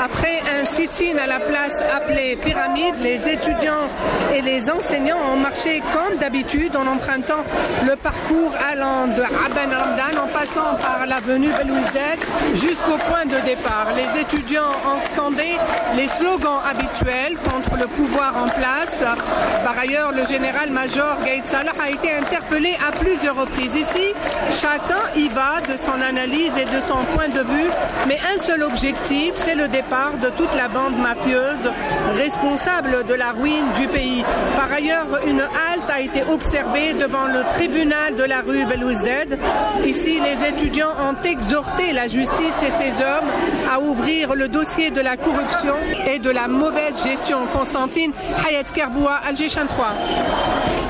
Après un sit-in à la place appelée Pyramide, les étudiants et les enseignants ont marché comme d'habitude en empruntant le parcours allant de Aban Ramdan en passant par l'avenue Belouizdad jusqu'au point de départ. Les étudiants ont scandé les slogans habituels contre le pouvoir en place. Par ailleurs, le général-major Gaïd Salah a été interpellé à plusieurs reprises. Ici, chacun y va de son analyse et de son point de vue, mais un seul objectif, c'est le départ de toute la bande mafieuse responsable de la ruine du pays. Par ailleurs, une halte a été observée devant le tribunal de la rue Belouizdad. Ici, les étudiants ont exhorté la justice et ses hommes à ouvrir le dossier de la corruption et de la mauvaise gestion. Constantine Hayat Kerboua, Alger 3.